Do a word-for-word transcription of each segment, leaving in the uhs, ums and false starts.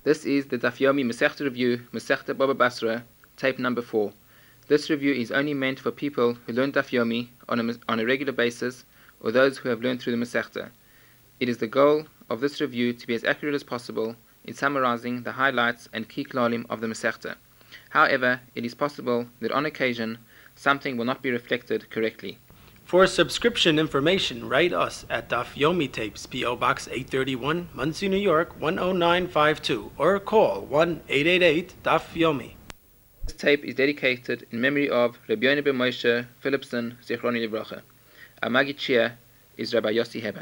This is the Daf Yomi Masechta Review, Masechta Baba Basra, tape number four. This review is only meant for people who learn Daf Yomi on a, on a regular basis, or those who have learned through the Masechta. It is the goal of this review to be as accurate as possible in summarizing the highlights and key klalim of the Masechta. However, it is possible that on occasion something will not be reflected correctly. For subscription information, write us at Daf Yomi Tapes, P O Box eight thirty-one, Monsey, New York one oh nine five two, or call one eight eight eight Daf Yomi. This tape is dedicated in memory of Rabbi Yonah ben Moshe Philipson, Zichroni Livracha. Our Maggid Shia is Rabbi Yossi Heber.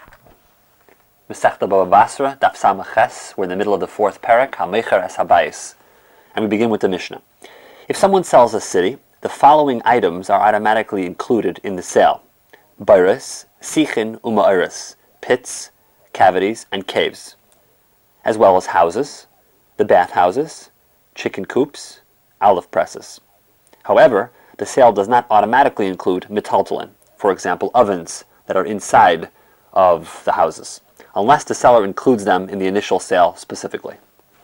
Masechta Baba Basra, Daf Samach Ches. We're in the middle of the fourth parak, HaMeicher Es Habayis, and we begin with the Mishnah. If someone sells a city, the following items are automatically included in the sale: Bairis, Sichin, Uma'aris, pits, cavities, and caves, as well as houses, the bathhouses, chicken coops, olive presses. However, the sale does not automatically include metaltalin, for example, ovens that are inside of the houses, unless the seller includes them in the initial sale specifically.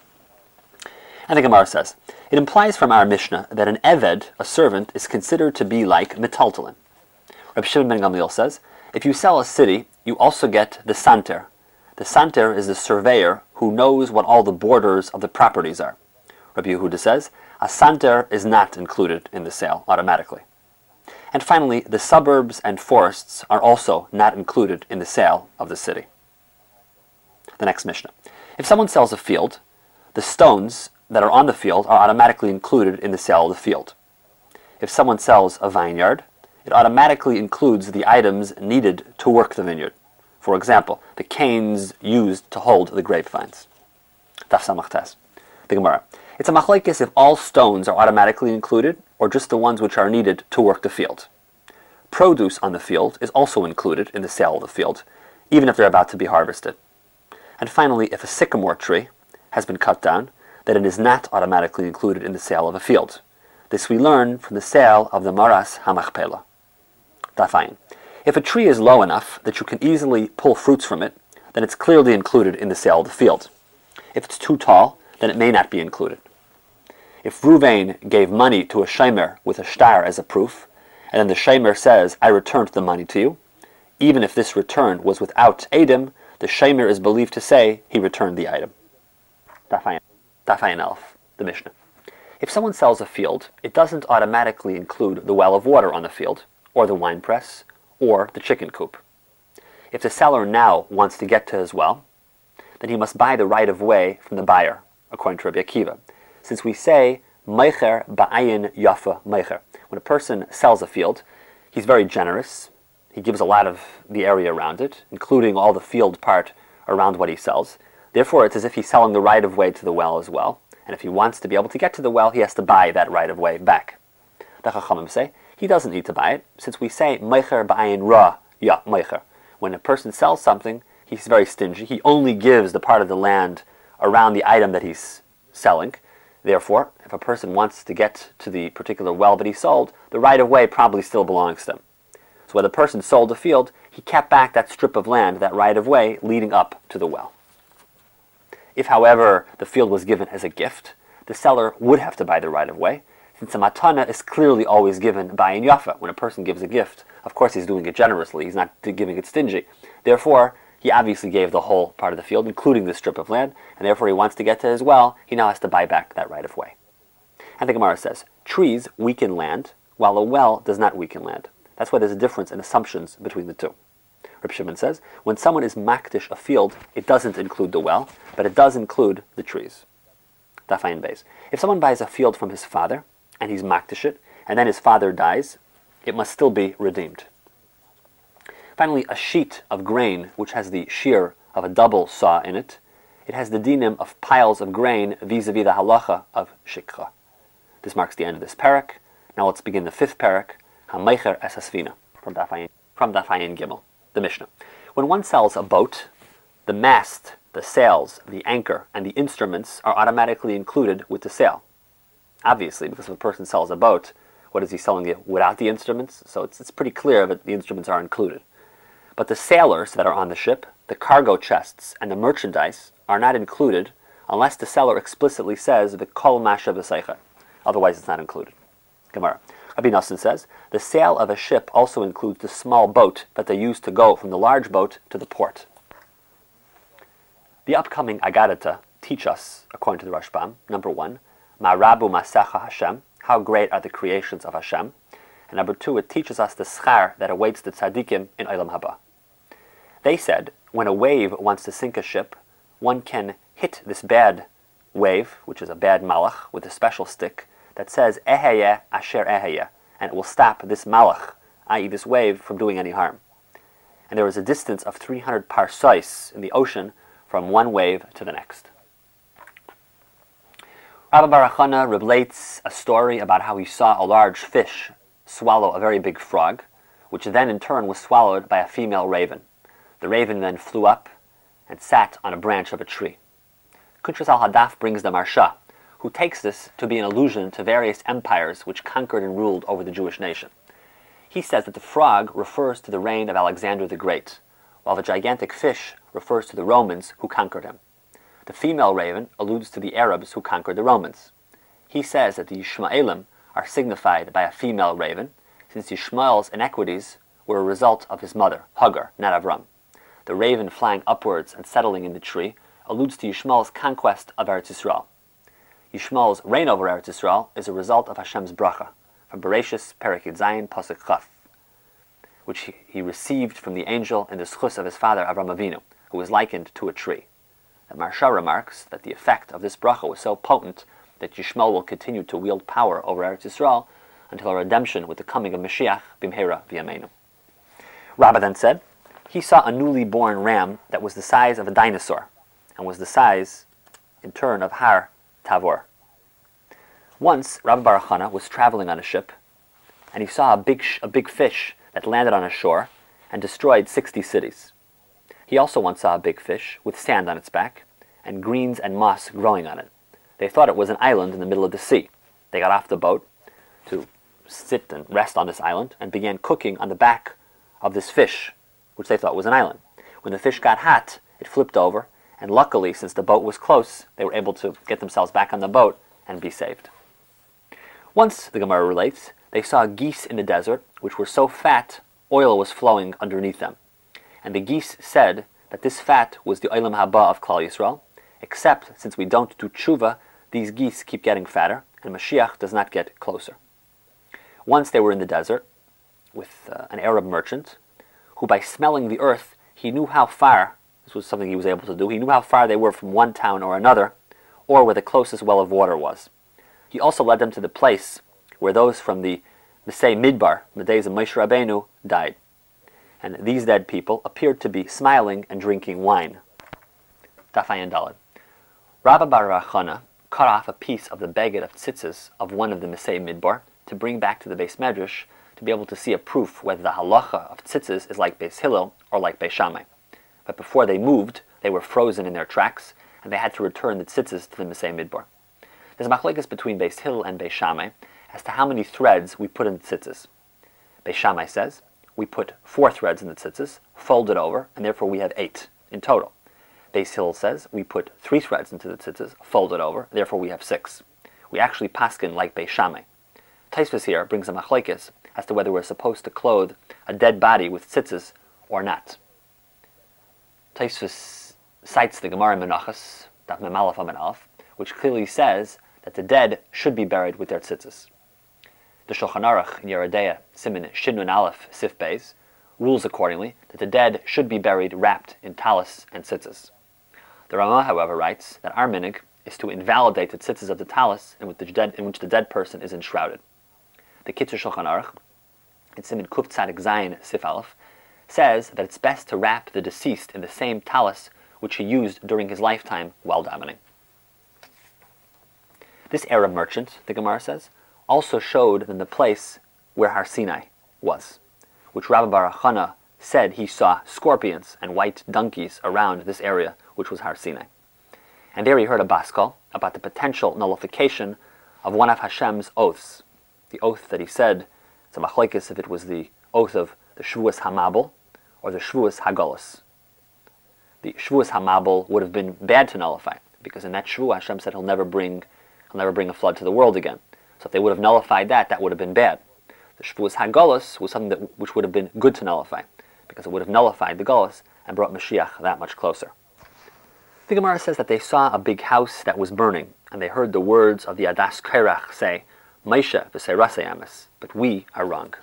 And the Gemara says, it implies from our Mishnah that an Eved, a servant, is considered to be like metaltalin. Reb Shimon ben Gamliel says, if you sell a city, you also get the santer. The santer is the surveyor who knows what all the borders of the properties are. Rabbi Yehuda says, a santer is not included in the sale automatically. And finally, the suburbs and forests are also not included in the sale of the city. The next Mishnah. If someone sells a field, the stones that are on the field are automatically included in the sale of the field. If someone sells a vineyard, it automatically includes the items needed to work the vineyard. For example, the canes used to hold the grapevines. Daf Samach Tes. The Gemara. It's a machlekes if all stones are automatically included, or just the ones which are needed to work the field. Produce on the field is also included in the sale of the field, even if they're about to be harvested. And finally, if a sycamore tree has been cut down, that it is not automatically included in the sale of a field. This we learn from the sale of the Maras HaMachpelah. Dafayin. If a tree is low enough that you can easily pull fruits from it, then it's clearly included in the sale of the field. If it's too tall, then it may not be included. If Ruvain gave money to a shemer with a shtar as a proof, and then the shemer says, I returned the money to you, even if this return was without Edom, the shemer is believed to say he returned the item. Dafayin. Dafayin Elf, the Mishnah. If someone sells a field, it doesn't automatically include the well of water on the field, or the wine press, or the chicken coop. If the seller now wants to get to his well, then he must buy the right of way from the buyer, according to Rabbi Akiva, since we say, Meicher ba'ayin yafa meicher. When a person sells a field, he's very generous. He gives a lot of the area around it, including all the field part around what he sells. Therefore, it's as if he's selling the right of way to the well as well. And if he wants to be able to get to the well, he has to buy that right of way back. The Chachamim say, he doesn't need to buy it, since we say, Meicher ba'ayin ra ya meicher. When a person sells something, he's very stingy. He only gives the part of the land around the item that he's selling. Therefore, if a person wants to get to the particular well that he sold, the right of way probably still belongs to him. So when the person sold the field, he kept back that strip of land, that right of way, leading up to the well. If, however, the field was given as a gift, the seller would have to buy the right of way, since a matana is clearly always given by in yafa. When a person gives a gift, of course he's doing it generously, he's not giving it stingy. Therefore, he obviously gave the whole part of the field, including this strip of land, and therefore he wants to get to his well, he now has to buy back that right of way. And the Gemara says, trees weaken land, while a well does not weaken land. That's why there's a difference in assumptions between the two. Reb Shimon says, when someone is makdish a field, it doesn't include the well, but it does include the trees. Dafayin Beis. If someone buys a field from his father, and he's makdish it, and then his father dies, it must still be redeemed. Finally, a sheet of grain, which has the shear of a double saw in it, it has the dinim of piles of grain vis-a-vis the halacha of shikha. This marks the end of this parak. Now let's begin the fifth parak, HaMeicher Es Hasfina, from Dafayin, from Dafayin Gimel. The Mishnah. When one sells a boat, the mast, the sails, the anchor, and the instruments are automatically included with the sale. Obviously, because if a person sells a boat, what is he selling it without the instruments? So it's, it's pretty clear that the instruments are included. But the sailors that are on the ship, the cargo chests, and the merchandise are not included unless the seller explicitly says the kol masha b'seicha. Otherwise, it's not included. Gemara. Rabbi Nosson says, the sale of a ship also includes the small boat that they use to go from the large boat to the port. The upcoming Agadata teach us, according to the Rashbam, number one, Ma Rabu Masecha Hashem, how great are the creations of Hashem. And number two, it teaches us the schar that awaits the tzaddikim in Olam Haba. They said, when a wave wants to sink a ship, one can hit this bad wave, which is a bad malach, with a special stick, that says, Eheye Asher Eheye, and it will stop this malach, that is this wave, from doing any harm. And there is a distance of three hundred parsais in the ocean from one wave to the next. Rabbi Baruch Hana relates a story about how he saw a large fish swallow a very big frog, which then in turn was swallowed by a female raven. The raven then flew up and sat on a branch of a tree. Kuntres al-Hadaf brings the Marsha, who takes this to be an allusion to various empires which conquered and ruled over the Jewish nation. He says that the frog refers to the reign of Alexander the Great, while the gigantic fish refers to the Romans who conquered him. The female raven alludes to the Arabs who conquered the Romans. He says that the Yishmaelim are signified by a female raven, since Yishmael's inequities were a result of his mother, Hagar, not Avram. The raven flying upwards and settling in the tree alludes to Yishmael's conquest of Eretz Yisrael. Yishmael's reign over Eretz Yisrael is a result of Hashem's bracha, from Bereshis Perek Yud Zayin Pasuk Chaf, which he, he received from the angel in the schus of his father Avram Avinu, who was likened to a tree. The Marsha remarks that the effect of this bracha was so potent that Yishmael will continue to wield power over Eretz Yisrael until a redemption with the coming of Mashiach b'mheira v'yameinu. Rabbah then said, he saw a newly born ram that was the size of a dinosaur, and was the size, in turn, of Har Tavor. Once, Rabbi Baruch Hana was traveling on a ship, and he saw a big, sh- a big fish that landed on a shore and destroyed sixty cities. He also once saw a big fish with sand on its back and greens and moss growing on it. They thought it was an island in the middle of the sea. They got off the boat to sit and rest on this island and began cooking on the back of this fish, which they thought was an island. When the fish got hot, it flipped over, and luckily, since the boat was close, they were able to get themselves back on the boat and be saved. Once, the Gemara relates, they saw geese in the desert, which were so fat, oil was flowing underneath them. And the geese said that this fat was the Olam Haba of Klal Yisrael, except since we don't do tshuva, these geese keep getting fatter, and Mashiach does not get closer. Once they were in the desert with uh, an Arab merchant, who by smelling the earth, he knew how far, this was something he was able to do, he knew how far they were from one town or another, or where the closest well of water was. He also led them to the place where those from the Mesei Midbar, in the days of Moshe Rabbeinu, died. And these dead people appeared to be smiling and drinking wine. Daf Ayin Daled. Rabbi Baruch Hana cut off a piece of the beged of tzitzis of one of the Mesei Midbar to bring back to the Beis Medrash to be able to see a proof whether the halacha of tzitzis is like Beis Hillel or like Beis Shammai. But before they moved, they were frozen in their tracks, and they had to return the tzitzis to the Mesei Midbar. There's a machlekes between Beis Hillel and Beis Shammai as to how many threads we put in the tzitzis. Beis Shammai says we put four threads in the tzitzis, fold it over, and therefore we have eight in total. Beis Hillel says we put three threads into the tzitzis, fold it over, therefore we have six. We actually paskin like Beis Shammai. Taisvus here brings a machlekes as to whether we're supposed to clothe a dead body with tzitzis or not. Taisvus cites the Gemara Menachos, Daf Mem Aleph Amud Aleph, which clearly says that the dead should be buried with their tzitzis. The Shulchan Aruch in Yoreh De'ah, Siman Shin Nun Aleph Sif Beis, rules accordingly that the dead should be buried wrapped in talis and tzitzis. The Ramah, however, writes that our minig is to invalidate the tzitzis of the talis in which the dead, in which the dead person is enshrouded. The Kitzur Shulchan Aruch, in Siman Kuf Tzadik Zayin Sif Aleph, says that it's best to wrap the deceased in the same talis which he used during his lifetime while davening. This Arab merchant, the Gemara says, also showed them the place where Har Sinai was, which Rabbi Baruch Hana said he saw scorpions and white donkeys around this area, which was Har Sinai. And there he heard a baskal about the potential nullification of one of Hashem's oaths, the oath that he said, it's a machlekes if it was the oath of the Shvuas Hamabel or the Shvuas Hagolus. The Shvuas Hamabel would have been bad to nullify, because in that Shvu, Hashem said he'll never bring, he'll never bring a flood to the world again. So if they would have nullified that, that would have been bad. The Shavuos Hagolus was something that, which would have been good to nullify, because it would have nullified the Golus and brought Mashiach that much closer. The Gemara says that they saw a big house that was burning, and they heard the words of the Adas Kairach say, Moshe v'seirasei amis, but we are wrong.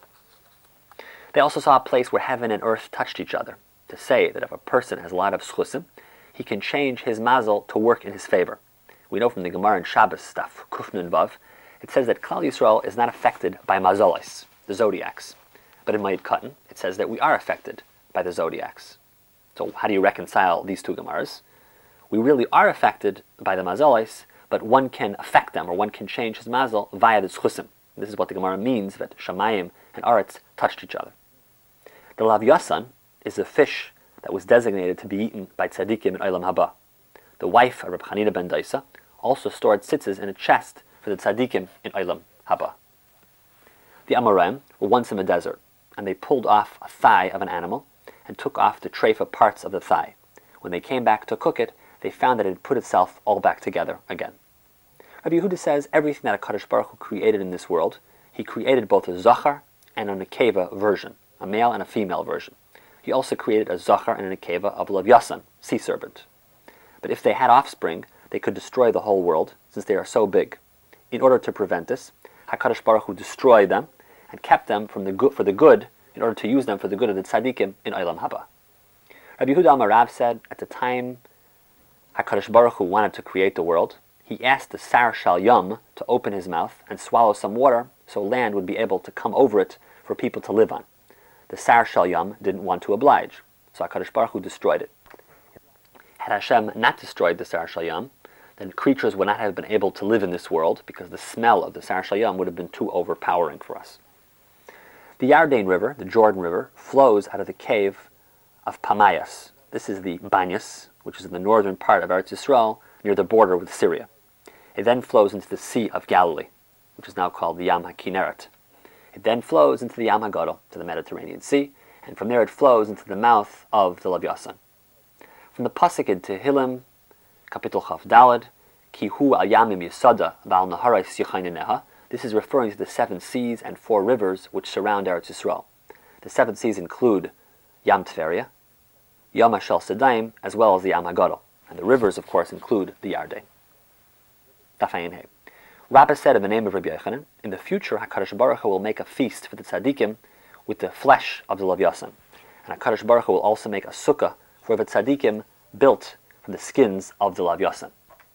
They also saw a place where heaven and earth touched each other, to say that if a person has a lot of schusim, he can change his mazel to work in his favor. We know from the Gemara in Shabbos stuff, Kuf Nun Vav, it says that Klal Yisrael is not affected by mazolis, the zodiacs. But in Ma'id Katan, it says that we are affected by the zodiacs. So how do you reconcile these two Gemaras? We really are affected by the mazolis, but one can affect them, or one can change his mazel via the schusim. This is what the Gemara means, that Shamayim and Aretz touched each other. The Lav Yasan is a fish that was designated to be eaten by tzaddikim in Olam Haba. The wife of Reb Chanina ben Daisa also stored tzitzis in a chest for the tzaddikim in Olam Haba. The Amoraim were once in the desert, and they pulled off a thigh of an animal and took off the treifa parts of the thigh. When they came back to cook it, they found that it had put itself all back together again. Rabbi Yehuda says everything that HaKadosh Baruch Hu created in this world, he created both a Zachar and a Nekeva version, a male and a female version. He also created a Zachar and a Nekeva of Lav Yasan, sea serpent. But if they had offspring, they could destroy the whole world, since they are so big. In order to prevent this, HaKadosh Baruch Hu destroyed them and kept them from the good, for the good, in order to use them for the good of the tzaddikim in Olam Haba. Rabbi Yehuda Amarav said, at the time HaKadosh Baruch Hu wanted to create the world, he asked the Sar Shal Yam to open his mouth and swallow some water so land would be able to come over it for people to live on. The Sar Shal Yam didn't want to oblige, so HaKadosh Baruch Hu destroyed it. Had Hashem not destroyed the Sar Shal Yam, then creatures would not have been able to live in this world because the smell of the Sar Shal Yam would have been too overpowering for us. The Yarden River, the Jordan River, flows out of the cave of Pamayas. This is the Banyas, which is in the northern part of Eretz Yisrael, near the border with Syria. It then flows into the Sea of Galilee, which is now called the Yam HaKinneret. It then flows into the Yam HaGadol, to the Mediterranean Sea, and from there it flows into the mouth of the Lav Yasan. From the Pasuk in Tehillim, Kapitel Chaf Daled, Ki hu al yamim yisada v'al naharais yichayneneha, this is referring to the seven seas and four rivers which surround Eretz Yisrael. The seven seas include Yam Tveria, Yam HaShel Sedaim, as well as the Yam HaGadol. And the rivers, of course, include the Yarden. Daf Ayin Hey. Rabbah said in the name of Rabbi Yochanan, in the future HaKadosh Baruch Hu will make a feast for the tzaddikim with the flesh of the Lav Yasan. And HaKadosh Baruch Hu will also make a sukkah for the tzaddikim built from the skins of the Lav Yasan.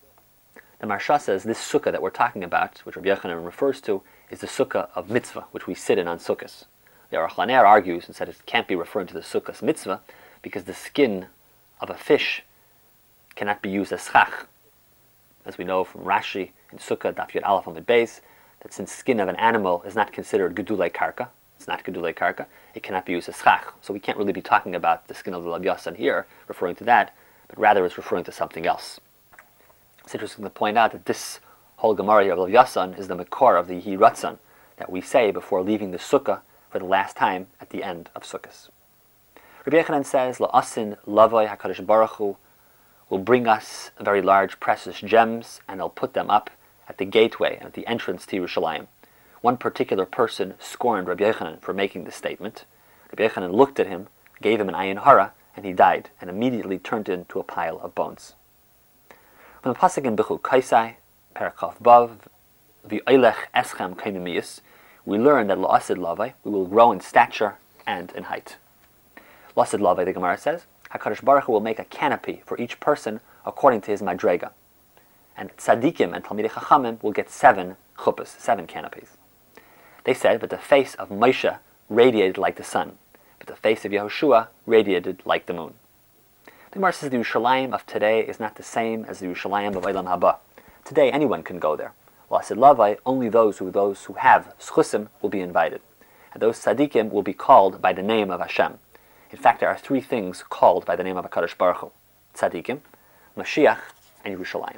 The Marsha says this sukkah that we're talking about, which Rabbi Yochanan refers to, is the sukkah of mitzvah, which we sit in on sukkahs. The Aruch LaNer argues and said it can't be referring to the sukkah's mitzvah because the skin of a fish cannot be used as schach. As we know from Rashi in Sukkah, Daf Yud Aleph Amud Beis, that since skin of an animal is not considered gedulei karka, it's not gedulei karka, it cannot be used as schach. So we can't really be talking about the skin of the Lav Yasan here, referring to that, but rather it's referring to something else. It's interesting to point out that this whole Gemara of Lav Yasan is the makor of the Yehi Ratzon that we say before leaving the Sukkah for the last time at the end of Sukkahs. Rabbi Yochanan says, La'asin lavoi HaKadosh Baruch Hu will bring us very large precious gems, and he'll put them up at the gateway and at the entrance to Yerushalayim. One particular person scorned Rabbi Yochanan for making this statement. Rabbi Yochanan looked at him, gave him an ayin hara, and he died, and immediately turned into a pile of bones. From the pasuk in Bechul Kaisai, Parakaf Bav, V'oilech eschem kaimimiyus, we learn that la'asid lavai, we will grow in stature and in height. La'asid lavai, the Gemara says, HaKadosh Baruch Hu will make a canopy for each person according to his madrega. And tzaddikim and Talmidei Chachamim will get seven chuppahs, seven canopies. They said that the face of Moshe radiated like the sun, but the face of Yehoshua radiated like the moon. The Gemara says the Yerushalayim of today is not the same as the Yerushalayim of Olam Haba. Today anyone can go there. L'Asid Lavai, only those who those who have schusim will be invited. And those tzaddikim will be called by the name of Hashem. In fact, there are three things called by the name of HaKadosh Baruch Hu: Tzaddikim, Mashiach, and Yerushalayim.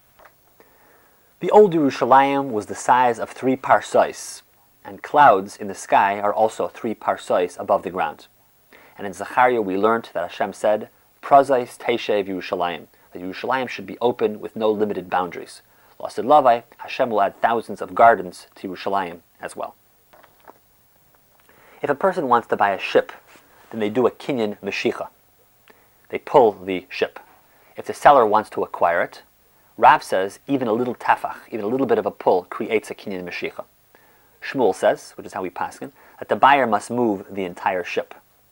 The old Yerushalayim was the size of three parsais, and clouds in the sky are also three parsais above the ground. And in Zechariah we learnt that Hashem said, Prazais Teishev Yerushalayim, that Yerushalayim should be open with no limited boundaries. L'asir lavai, Hashem will add thousands of gardens to Yerushalayim as well. If a person wants to buy a ship, then they do a kinyan meshicha. They pull the ship. If the seller wants to acquire it, Rav says even a little tefach, even a little bit of a pull, creates a kinyan meshicha. Shmuel says, which is how we paskin, that the buyer must move the entire ship.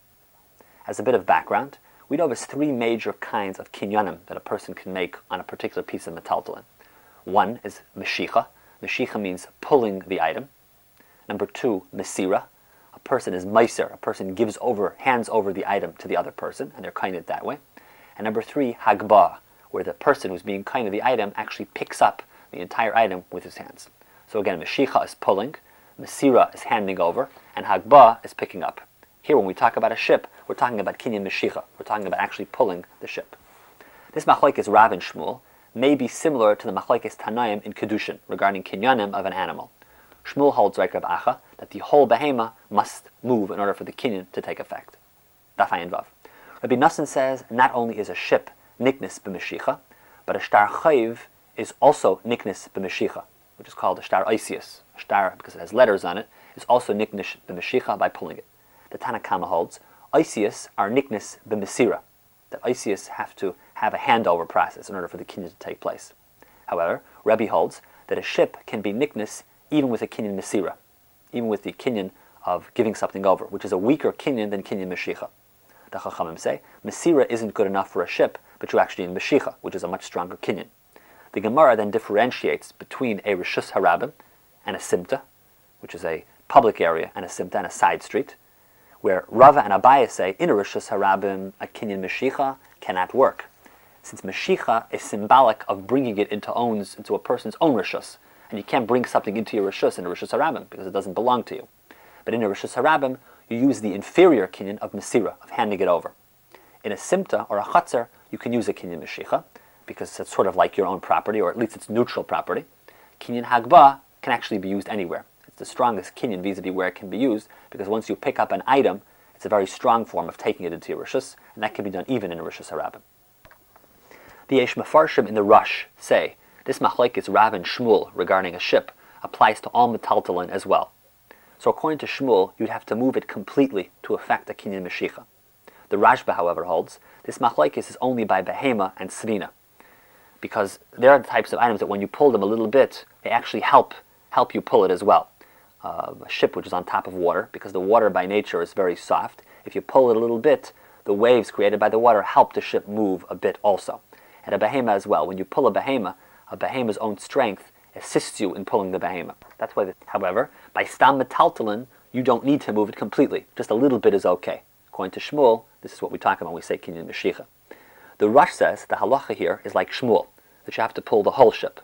As a bit of background, we know there's three major kinds of kinyanim that a person can make on a particular piece of metaltalin. One is meshicha. Meshicha means pulling the item. Number two, mesira. A person is meiser. A person gives over, hands over the item to the other person, and they're kind of that way. And number three, hagbah, where the person who's being kind of the item actually picks up the entire item with his hands. So again, meshicha is pulling, mesira is handing over, and hagbah is picking up. Here, when we talk about a ship, we're talking about kinyan meshicha. We're talking about actually pulling the ship. This machlokes Rav and Shmuel may be similar to the machlokes Tanaim in Kedushin regarding kinyanim of an animal. Shmuel holds like Reb Acha that the whole behema must move in order for the kinyan to take effect. Daf Ayin Vav. Rabbi Nassan says not only is a ship niknis b'meshicha, but a shtar chayiv is also niknis b'meshicha, which is called a shtar oisius. A shtar, because it has letters on it, is also niknis b'meshicha by pulling it. The Tanna Kama holds oisius are niknis b'mesira, that oisius have to have a handover process in order for the kinyan to take place. However, Rebbe holds that a ship can be niknis even with a kinyan mesira, even with the kinyan of giving something over, which is a weaker kinyan than kinyan meshicha. The Chachamim say, mesira isn't good enough for a ship, but you actually need meshicha, which is a much stronger kinyan. The Gemara then differentiates between a reshus harabim and a simta, which is a public area, and a simta and a side street, where Rava and Abaye say, in a reshus harabim, a kinyan meshicha cannot work, since meshicha is symbolic of bringing it into owns into a person's own reshus, and you can't bring something into your reshus in a reshus harabim because it doesn't belong to you. But in a reshus harabim, you use the inferior kinyan of mesira, of handing it over. In a simta or a chatzar, you can use a kinyan meshicha because it's sort of like your own property, or at least it's neutral property. Kinyan hagbah can actually be used anywhere. It's the strongest kinyan vis-a-vis where it can be used, because once you pick up an item, it's a very strong form of taking it into your reshus, and that can be done even in a reshus harabim. The Yesh Mefarshim in the Rush say this machlokes Rav and Shmuel regarding a ship applies to all metaltalin as well. So according to Shmuel, you'd have to move it completely to affect a kinyan meshicha. The Rashba, however, holds this machlokes is only by behema and svina, because there are the types of items that when you pull them a little bit, they actually help help you pull it as well. Uh, a ship which is on top of water, because the water by nature is very soft, if you pull it a little bit, the waves created by the water help the ship move a bit also. And a behema as well. When you pull a behema, a behema's own strength assists you in pulling the behema. That's why, the, however, by stam metaltalin, you don't need to move it completely. Just a little bit is okay. According to Shmuel, this is what we talk about when we say kinyan meshicha. The Rush says the halacha here is like Shmuel, that you have to pull the whole ship.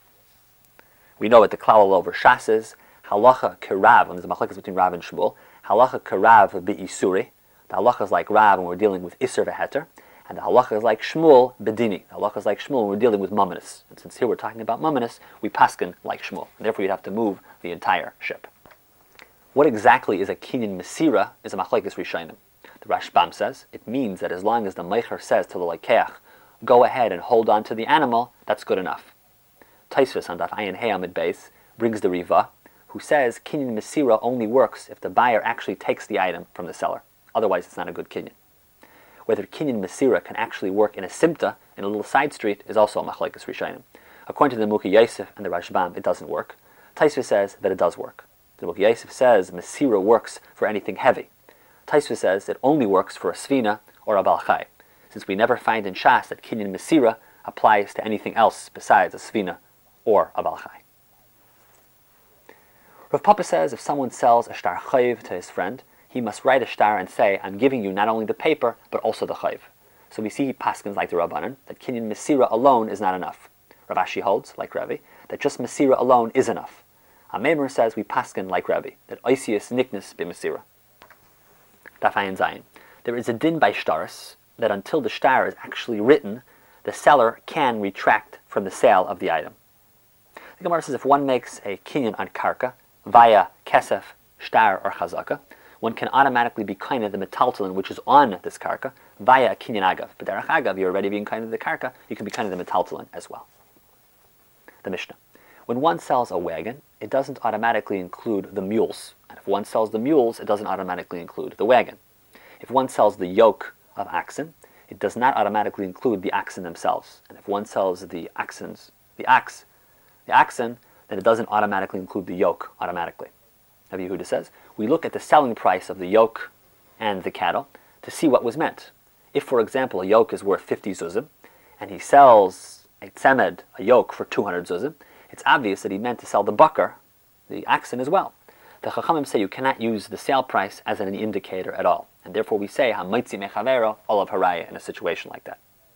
We know what the klal over shas is. Halacha kerav, when there's a machlokes between Rav and Shmuel, halacha kerav be'isuri. The halacha is like Rav when we're dealing with iser veheter. And the halacha is like Shmuel bedini. The halacha is like Shmuel when we're dealing with mamanis. And since here we're talking about mamanis, we paskin like Shmuel. And therefore you'd have to move the entire ship. What exactly is a kinyan mesira is a machlokes rishonim. The Rashbam says it means that as long as the meicher says to the lekeach, go ahead and hold on to the animal, that's good enough. Taisvis on Daf Ayin Hey Amid Beis brings the Riva, who says kinyan mesira only works if the buyer actually takes the item from the seller. Otherwise it's not a good kinyan. Whether kinyan mesira can actually work in a simta, in a little side street, is also a machlokes rishonim. According to the Mukhi Yosef and the Rashbam, it doesn't work. Taisvis says that it does work. The Mukhi Yosef says mesira works for anything heavy. Taisvis says it only works for a svina or a balchai, since we never find in Shas that kinyan mesira applies to anything else besides a svina or a balchai. Rav Papa says if someone sells a shtar chayiv to his friend, he must write a shtar and say, I'm giving you not only the paper, but also the chayiv. So we see paskins like the Rabbanan, that kinyan mesira alone is not enough. Rav Ashi holds, like Rebbe, that just mesira alone is enough. Amemar says we paskin like Rebbe, that oisius niknis be mesira. Daf Ayin Zayin. There is a din by shtaris that until the shtar is actually written, the seller can retract from the sale of the item. The Gemara says if one makes a kinyan on karka via kesef, shtar, or chazaka, one can automatically be kind of the metaltalin which is on this karka via a kinyan agav. But derech agav, you're already being kind of the karka, you can be kind of the metaltalin as well. The Mishnah. When one sells a wagon, it doesn't automatically include the mules. And if one sells the mules, it doesn't automatically include the wagon. If one sells the yoke of oxen, it does not automatically include the oxen themselves. And if one sells the oxens, the ox, the oxen, then it doesn't automatically include the yoke automatically. Rabbi Yehuda says, we look at the selling price of the yoke and the cattle to see what was meant. If, for example, a yoke is worth fifty zuzim, and he sells a tzemed, a yoke, for two hundred zuzim, it's obvious that he meant to sell the bakar, the oxen, as well. The Chachamim say you cannot use the sale price as an indicator at all. And therefore we say, ha-maitzi mechavero, olav haraya, in a situation like that.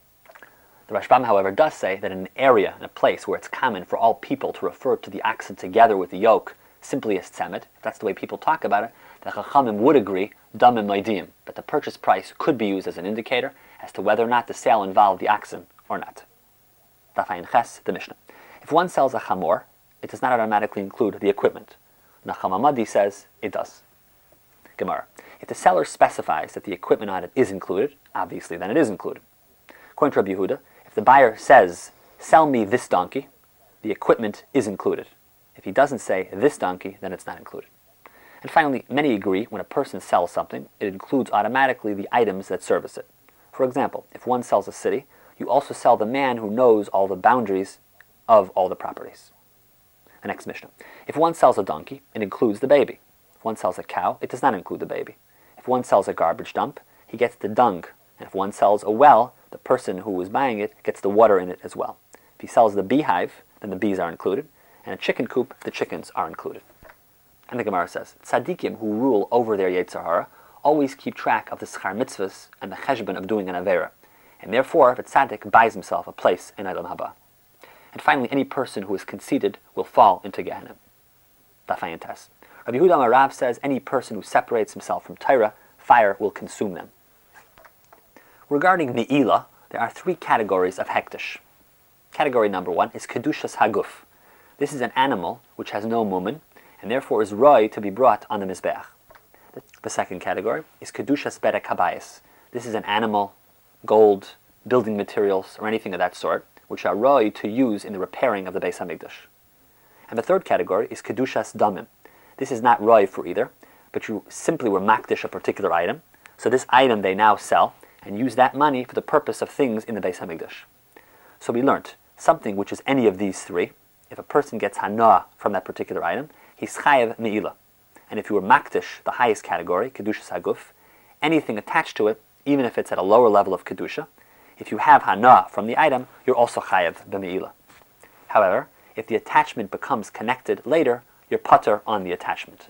The Rashbam, however, does say that in an area, in a place where it's common for all people to refer to the oxen together with the yoke simply as tzemed, if that's the way people talk about it, the Chachamim would agree, damim maidim, but the purchase price could be used as an indicator as to whether or not the sale involved the oxen or not. Daf Ayin Ches, the Mishnah. If one sells a chamor, it does not automatically include the equipment. Nacham Amadi says it does. Gemara. If the seller specifies that the equipment on it is included, obviously then it is included. According to Rabbi Yehuda, if the buyer says, sell me this donkey, the equipment is included. If he doesn't say this donkey, then it's not included. And finally, many agree when a person sells something, it includes automatically the items that service it. For example, if one sells a city, you also sell the man who knows all the boundaries of all the properties. The next Mishnah. If one sells a donkey, it includes the baby. If one sells a cow, it does not include the baby. If one sells a garbage dump, he gets the dung. And if one sells a well, the person who is buying it gets the water in it as well. If he sells the beehive, then the bees are included. And a chicken coop, the chickens are included. And the Gemara says, tzaddikim who rule over their Yetzer Hara always keep track of the schar mitzvahs and the cheshbon of doing an avera. And therefore, if a tzaddik buys himself a place in Olam Haba. And finally, any person who is conceited will fall into Gehenna. Daf Ayin Tes. Rabbi Yehuda Amar Rav says any person who separates himself from Torah, fire will consume them. Regarding Ne'ilah, there are three categories of hektish. Category number one is Kedushas Haguf. This is an animal which has no mumen, and therefore is roi to be brought on the Mizbeach. The second category is Kedushas Berek Habayis. This is an animal, gold, building materials, or anything of that sort, which are roi to use in the repairing of the Beis HaMikdash. And the third category is Kedushas Damim. This is not roi for either, but you simply were makdish a particular item, so this item they now sell, and use that money for the purpose of things in the Beis HaMikdash. So we learnt, something which is any of these three, if a person gets hana from that particular item, he's chayev me'ilah. And if you were makdish, the highest category, Kedushas Haguf, anything attached to it, even if it's at a lower level of Kedusha, if you have hana from the item, you're also chayev b'me'ilah. However, if the attachment becomes connected later, you're pater on the attachment.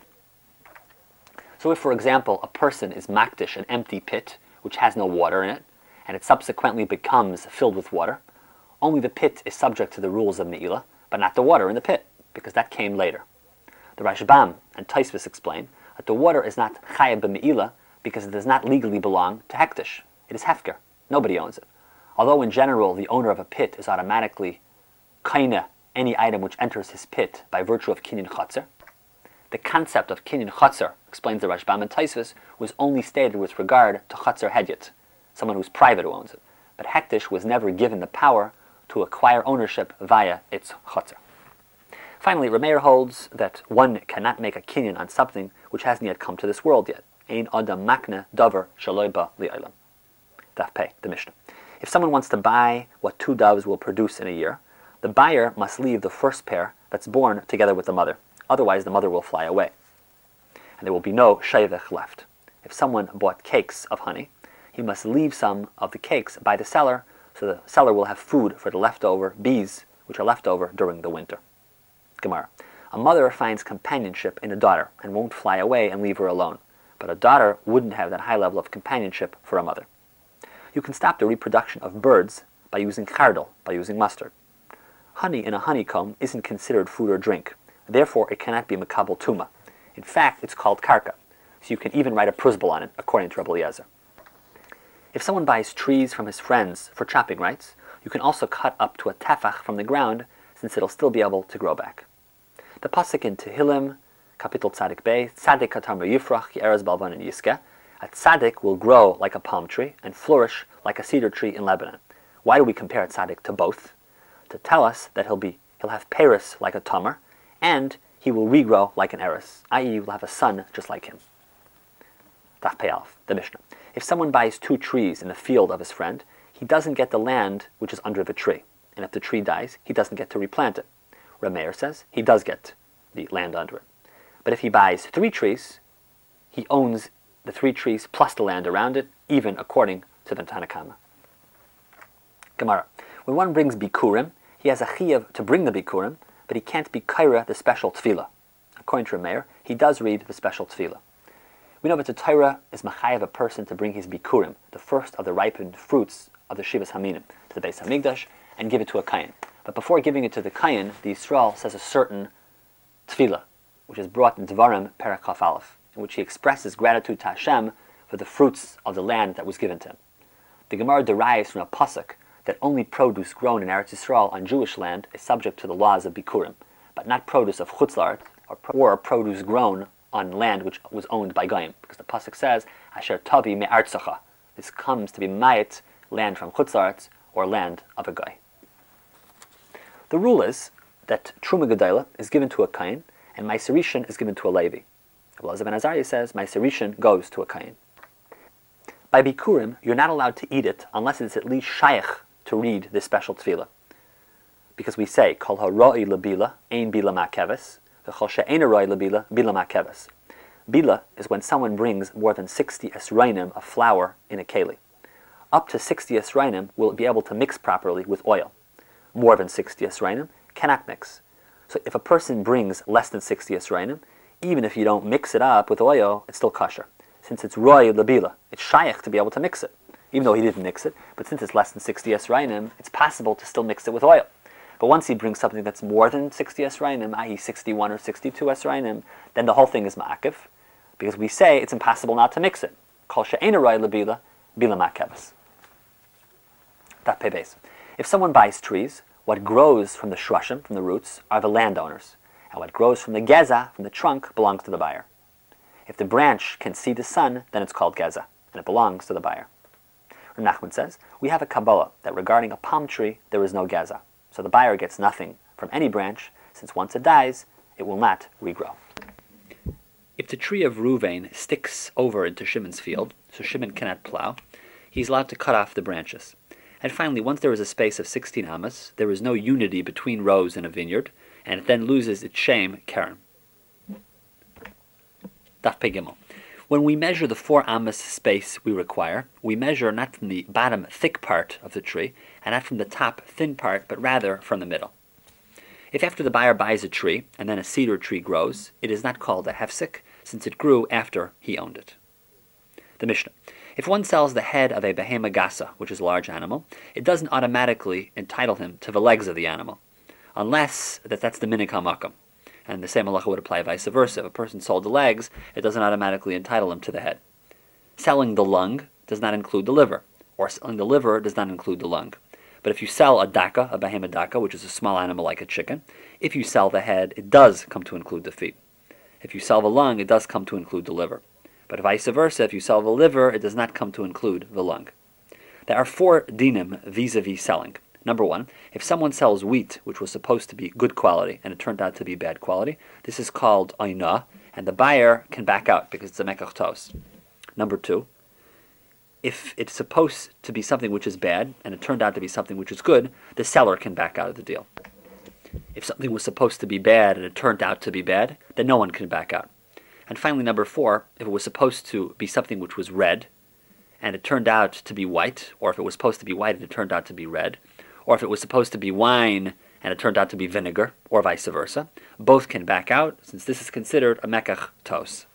So if, for example, a person is makdish an empty pit, which has no water in it, and it subsequently becomes filled with water, only the pit is subject to the rules of me'ilah, but not the water in the pit, because that came later. The Rashbam and Taisvis explain that the water is not chayev b'me'ilah because it does not legally belong to hektish. It is hefker. Nobody owns it. Although in general the owner of a pit is automatically kaina any item which enters his pit by virtue of kinyan chatzar, the concept of kinyan chatzar, explains the Rashbam and Taisvis, was only stated with regard to chatzar hedyet, someone who's private who owns it. But hektish was never given the power to acquire ownership via its chatzar. Finally, Rameir holds that one cannot make a kinyan on something which hasn't yet come to this world yet. Ein adam makna davar shaloi ba li'olam. Daf Pei, the Mishnah. If someone wants to buy what two doves will produce in a year, the buyer must leave the first pair that's born together with the mother. Otherwise, the mother will fly away. And there will be no shayvech left. If someone bought cakes of honey, he must leave some of the cakes by the seller, so the seller will have food for the leftover bees, which are left over during the winter. Gemara. A mother finds companionship in a daughter and won't fly away and leave her alone. But a daughter wouldn't have that high level of companionship for a mother. You can stop the reproduction of birds by using chardal, by using mustard. Honey in a honeycomb isn't considered food or drink. Therefore, it cannot be makabel tuma. In fact, it's called karka. So you can even write a prusbal on it, according to Rabbi Eliezer. If someone buys trees from his friends for chopping rights, you can also cut up to a tefach from the ground, since it'll still be able to grow back. The pasuk in Tehillim Kapitel Tzadik Bey, Tzadik Katamar Yifrach, Ye'erez Balvan and Yiskeh. A tzaddik will grow like a palm tree and flourish like a cedar tree in Lebanon. Why do we compare a tzaddik to both? To tell us that he'll be he'll have peris like a tamar, and he will regrow like an eris, that is, he will have a son just like him. Daf Pei Aleph, the Mishnah. If someone buys two trees in the field of his friend, he doesn't get the land which is under the tree, and if the tree dies, he doesn't get to replant it. Rameir says he does get the land under it. But if he buys three trees, he owns the three trees plus the land around it, even according to the Tanna Kama. Gemara. When one brings bikurim, he has a chiyuv to bring the bikurim, but he can't be kaira the special tefillah. According to Rameir, he does read the special tefillah. We know that the Torah is machayev a person to bring his bikurim, the first of the ripened fruits of the Shivas Haminim, to the Beis Hamikdash, and give it to a kayin. But before giving it to the kayin, the Yisrael says a certain tefillah, which is brought in Devarim Perek Chaf Aleph, in which he expresses gratitude to Hashem for the fruits of the land that was given to him. The Gemara derives from a pasuk that only produce grown in Eretz Yisrael on Jewish land is subject to the laws of bikurim, but not produce of chutz la'aretz or, or produce grown on land which was owned by goyim, because the pasuk says, "Asher tavi me'artzacha." This comes to be ma'at, land from chutz la'aretz or land of a goy. The rule is that Truma Gedola is given to a kain, and Meiser Rishon is given to a Levi. Elazar ben Azariah says Meiser Rishon goes to a kain. By bikurim, you're not allowed to eat it unless it's at least shaykh to read this special tefillah, because we say kol haroi lebila ein bila ma'keves, v'chol she'ein haroi lebila bila ma'keves. Bila is when someone brings more than sixty esrainim of flour in a keli. Up to sixty esrainim will be able to mix properly with oil. More than sixty esrainim cannot mix. So if a person brings less than sixty esrainim, even if you don't mix it up with oil, it's still kosher. Since it's roi lebila, it's shaykh to be able to mix it, even though he didn't mix it. But since it's less than sixty esrainim, it's possible to still mix it with oil. But once he brings something that's more than sixty esrainim, that is sixty-one or sixty-two esrainim, then the whole thing is ma'akev, because we say it's impossible not to mix it. Kol she'ein roi lebila, bila ma'keves. Daf Pei Beis. If someone buys trees, what grows from the shrashim, from the roots, are the landowners, and what grows from the geza, from the trunk, belongs to the buyer. If the branch can see the sun, then it's called geza, and it belongs to the buyer. Rav Nachman says, we have a Kabbalah that regarding a palm tree, there is no geza, so the buyer gets nothing from any branch, since once it dies, it will not regrow. If the tree of Ruvain sticks over into Shimon's field, so Shimon cannot plow, he's allowed to cut off the branches. And finally, once there is a space of sixteen amas, there is no unity between rows in a vineyard, and it then loses its shame, Karen. Daf Pei Gimel. When we measure the four amas space we require, we measure not from the bottom thick part of the tree, and not from the top thin part, but rather from the middle. If after the buyer buys a tree, and then a cedar tree grows, it is not called a hefsek, since it grew after he owned it. The Mishnah. If one sells the head of a behema gasa, which is a large animal, it doesn't automatically entitle him to the legs of the animal, unless that that's the minik hamakom. And the same halacha would apply vice versa. If a person sold the legs, it doesn't automatically entitle him to the head. Selling the lung does not include the liver, or selling the liver does not include the lung. But if you sell a daka, a behema daka, which is a small animal like a chicken, if you sell the head, it does come to include the feet. If you sell the lung, it does come to include the liver. But vice versa, if you sell the liver, it does not come to include the lung. There are four dinim vis-a-vis selling. Number one, if someone sells wheat, which was supposed to be good quality, and it turned out to be bad quality, this is called oina, and the buyer can back out because it's a mekach tos. Number two, if it's supposed to be something which is bad, and it turned out to be something which is good, the seller can back out of the deal. If something was supposed to be bad, and it turned out to be bad, then no one can back out. And finally, number four, if it was supposed to be something which was red, and it turned out to be white, or if it was supposed to be white and it turned out to be red, or if it was supposed to be wine and it turned out to be vinegar, or vice versa, both can back out, since this is considered a mekach tos.